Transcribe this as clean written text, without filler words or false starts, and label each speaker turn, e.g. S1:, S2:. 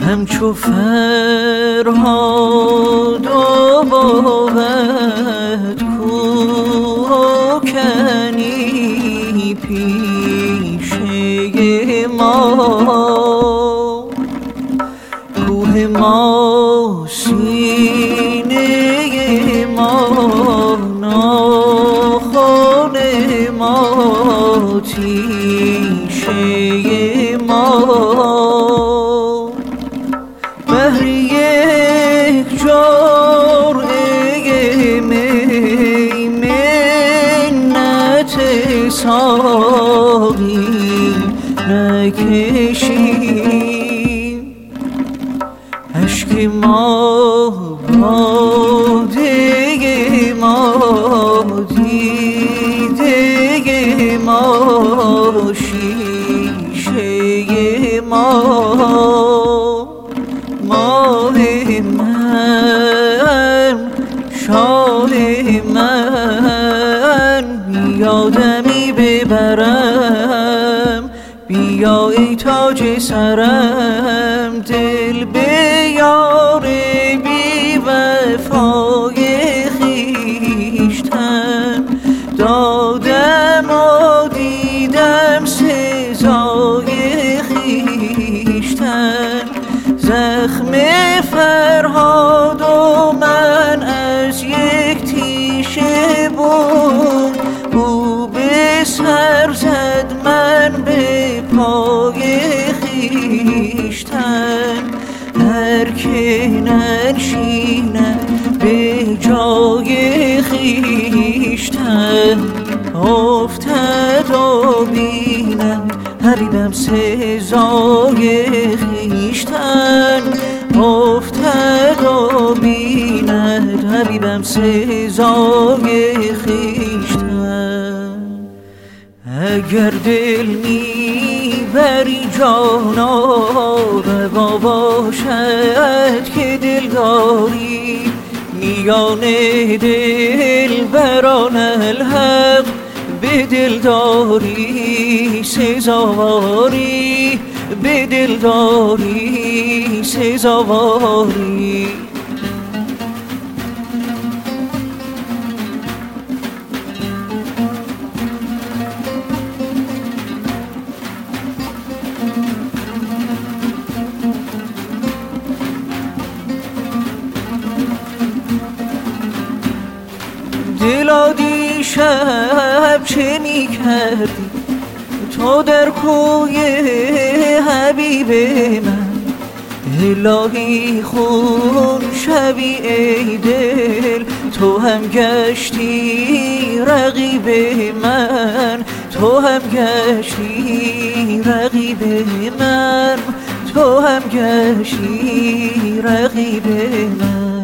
S1: همچو فرهاد و بابت کوکنی پیشه ما، کوه ما سینه ما ناخن ما تیشه ما، بهر یک جرعه می منت ساقی نکشیم، اشک ما باده ما دیده ما شیشه ما، ماه من شاه من بیا دمی ببرم، بیا ای تاج سرم، دل به یار بی وفای خویشتن دادم و دیدم سزای خویشتن، زخم فرهاد و من از یک تیشه بود، او به سر زد من به پای خویشتن، هر که ننشیند به جای خویشتن افتد و بیند حبیبم سزای خویشتن، افتد و بیند حبیبم سزای خویشتن. اگر دل میبری جانا روا باشد که دلداری، میان دلبران الحق به دلداری سزاواری، به دلداری سزاواری. دلا دیشب چه می کردی تو در کوی حبیب من، الهی خون شبی ای دل تو هم گشتی رقیب من، تو هم گشتی رقیب من، تو هم گشتی رقیب من.